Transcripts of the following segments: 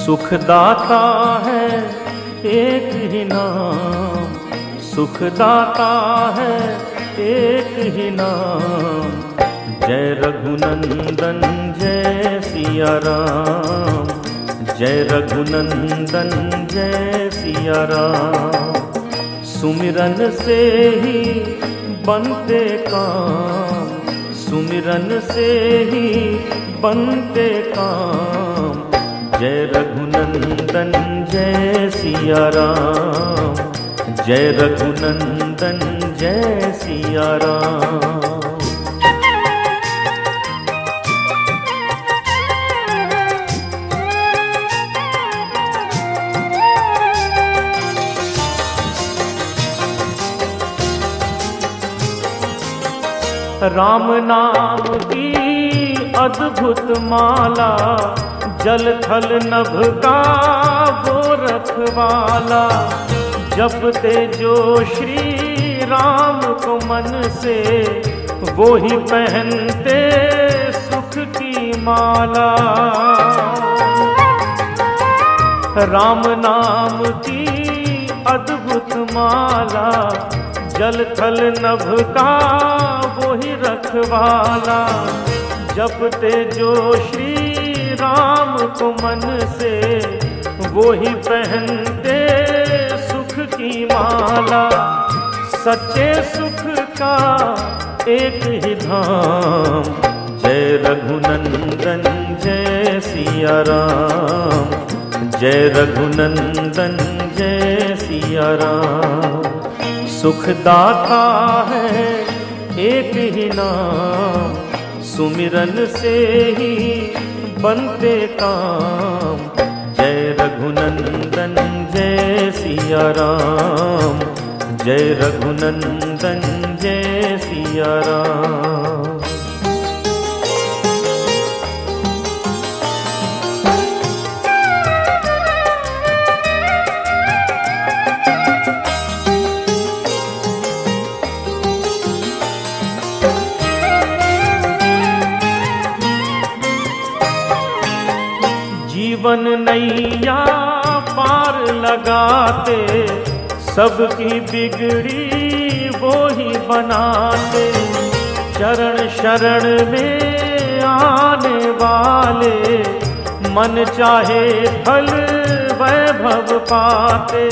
सुखदाता है एक ही नाम, सुखदाता है एक ही नाम। जय रघुनंदन जय सिया राम, जय रघुनंदन जय सिया राम। सुमिरन से ही बनते काम, सुमिरन से ही बनते काम। जय रघुनंदन जय सिया राम, जय रघुनंदन जय सिया राम। राम नाम की अद्भुत माला, जल थल नभ का वो रखवाला। जपते जो श्री राम को मन से, वो ही पहनते सुख की माला। राम नाम की अद्भुत माला, जल थल नभ का वो ही रखवाला। जपते जो श्री राम को मन से, वो ही पहनते सुख की माला। सच्चे सुख का एक ही धाम। जय रघुनंदन जय सिया राम, जय रघुनंदन जय सिया राम। सुखदाता है एक ही नाम, सुमिरन से ही बनते काम। जय रघुनंदन जय सिया राम, जय रघुनंदन जय सिया राम। जीवन नैया पार लगाते, सबकी बिगड़ी वो ही बनाते। चरण शरण में आने वाले, मन चाहे फल वैभव पाते।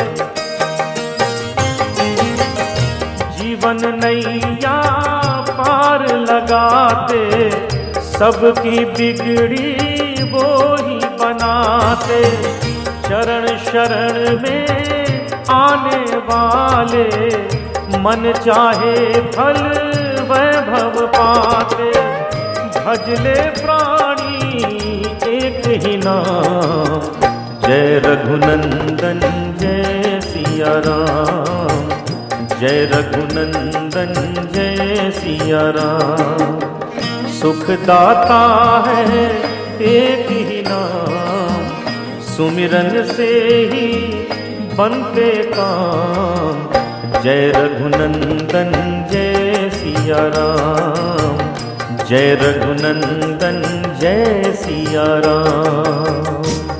जीवन नैया पार लगाते, सबकी बिगड़ी वो ही बनाते। चरण शरण में आने वाले, मन चाहे फल वैभव पाते। भजले प्राणी एक ही नाम। जय रघुनंदन जय सिया राम, जय रघुनंदन जय सिया राम। सुखदाता है एक ही नाम, सुमिरन से ही बनते काम। जय रघुनंदन जय सिया राम, जय रघुनंदन जय सिया राम।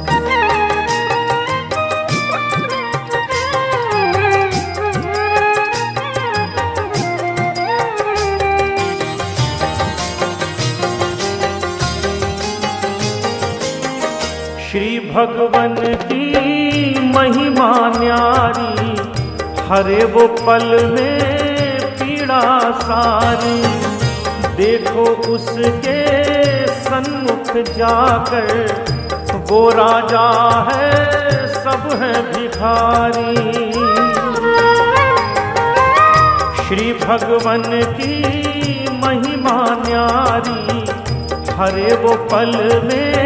श्री भगवन की महिमा न्यारी, हरे वो पल में पीड़ा सारी। देखो उसके सन्मुख जाकर, वो राजा है सब है भिखारी। श्री भगवन की महिमा न्यारी, हरे वो पल में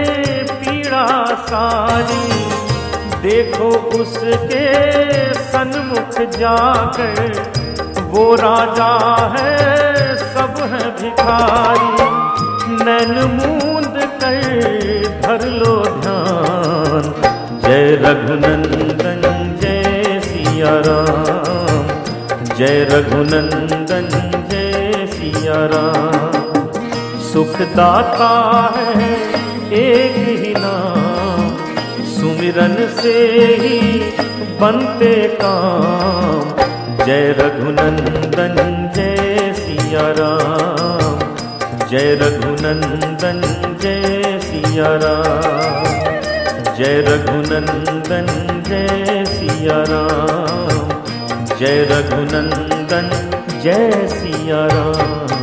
सारी। देखो उसके सन्मुख जाकर, वो राजा है सब है भिखारी। नैन मूंद कर धर लो ध्यान। जय रघुनंदन जय सिया राम, जय रघुनंदन जय सिया राम। सुखदाता है एक ही नाम, सुमिरन से ही बनते काम। जय रघुनंदन जय सिया राम, जय रघुनंदन जय सिया राम, जय रघुनंदन जय सिया राम, जय रघुनंदन जय सिया राम।